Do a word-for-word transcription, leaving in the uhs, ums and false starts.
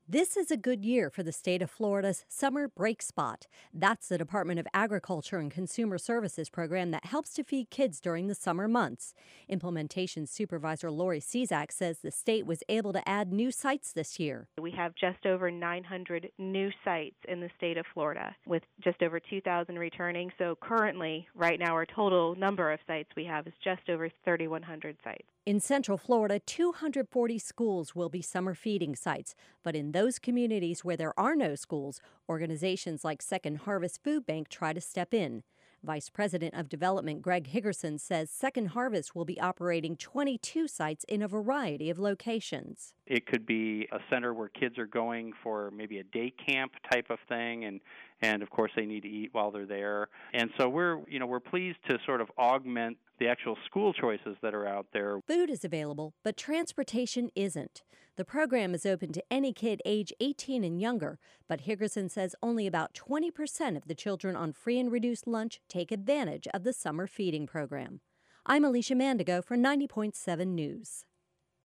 This is a good year for the state of Florida's Summer Break Spot. That's the Department of Agriculture and Consumer Services program that helps to feed kids during the summer months. Implementation Supervisor Lori Cizak says the state was able to add new sites this year. We have just over nine hundred new sites in the state of Florida, with just over two thousand returning. So currently, right now, our total number of sites we have is just over three thousand one hundred sites. In Central Florida, two hundred forty schools will be summer feeding sites. But in those communities where there are no schools, organizations like Second Harvest Food Bank try to step in. Vice President of Development Greg Higgerson says Second Harvest will be operating twenty-two sites in a variety of locations. It could be a center where kids are going for maybe a day camp type of thing, and and of course they need to eat while they're there. And so we're you know we're pleased to sort of augment the actual school choices that are out there. Food is available, but transportation isn't. The program is open to any kid age eighteen and younger, but Higgerson says only about twenty percent of the children on free and reduced lunch take advantage of the summer feeding program. I'm Alicia Mandigo for ninety point seven News.